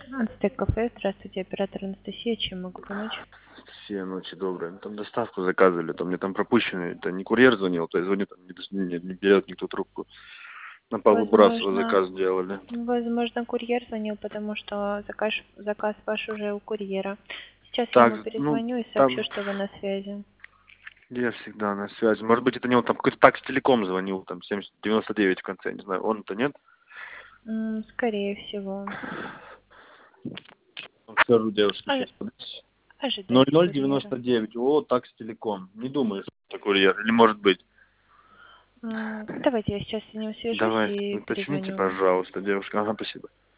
Ацтек кафе, здравствуйте, оператор Анастасия, чем могу помочь? Все ночи добрые. Там доставку заказывали, там мне там пропущено. Это не курьер звонил, то я звоню, там не берет никто трубку. На Павла Бурасова Возможно, заказ сделали. возможно, курьер звонил, потому что заказ ваш уже у курьера. Сейчас я Так, ему ну, перезвоню и сообщу, там что вы на связи. я всегда на связи. Может быть, это не он, там какой-то такс телеком звонил, там 7099 в конце, не знаю, он-то нет? Скорее всего. Скажу девушке Ожи- сейчас, подожди. Ожидайте курьера. 0099, о, такс телеком. Не думаю, что это курьер, или может быть? Давайте я сейчас с ним свяжусь Давай, и уточните, перезвоню вам. пожалуйста, девушка. Ага, спасибо.